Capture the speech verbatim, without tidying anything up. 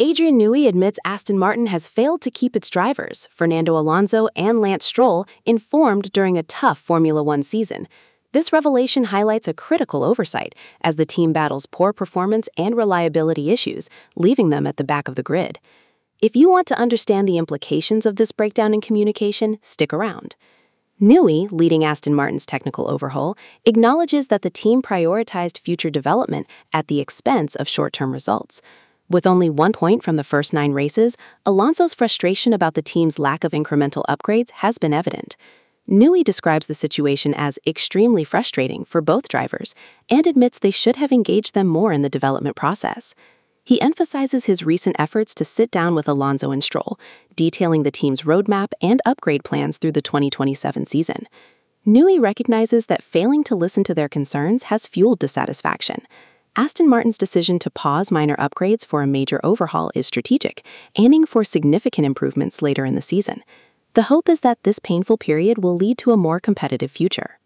Adrian Newey admits Aston Martin has failed to keep its drivers, Fernando Alonso and Lance Stroll, informed during a tough Formula One season. This revelation highlights a critical oversight as the team battles poor performance and reliability issues, leaving them at the back of the grid. If you want to understand the implications of this breakdown in communication, stick around. Newey, leading Aston Martin's technical overhaul, acknowledges that the team prioritized future development at the expense of short-term results. With only one point from the first nine races, Alonso's frustration about the team's lack of incremental upgrades has been evident. Newey describes the situation as extremely frustrating for both drivers and admits they should have engaged them more in the development process. He emphasizes his recent efforts to sit down with Alonso and Stroll, detailing the team's roadmap and upgrade plans through the twenty twenty-seven season. Newey recognizes that failing to listen to their concerns has fueled dissatisfaction. Aston Martin's decision to pause minor upgrades for a major overhaul is strategic, aiming for significant improvements later in the season. The hope is that this painful period will lead to a more competitive future.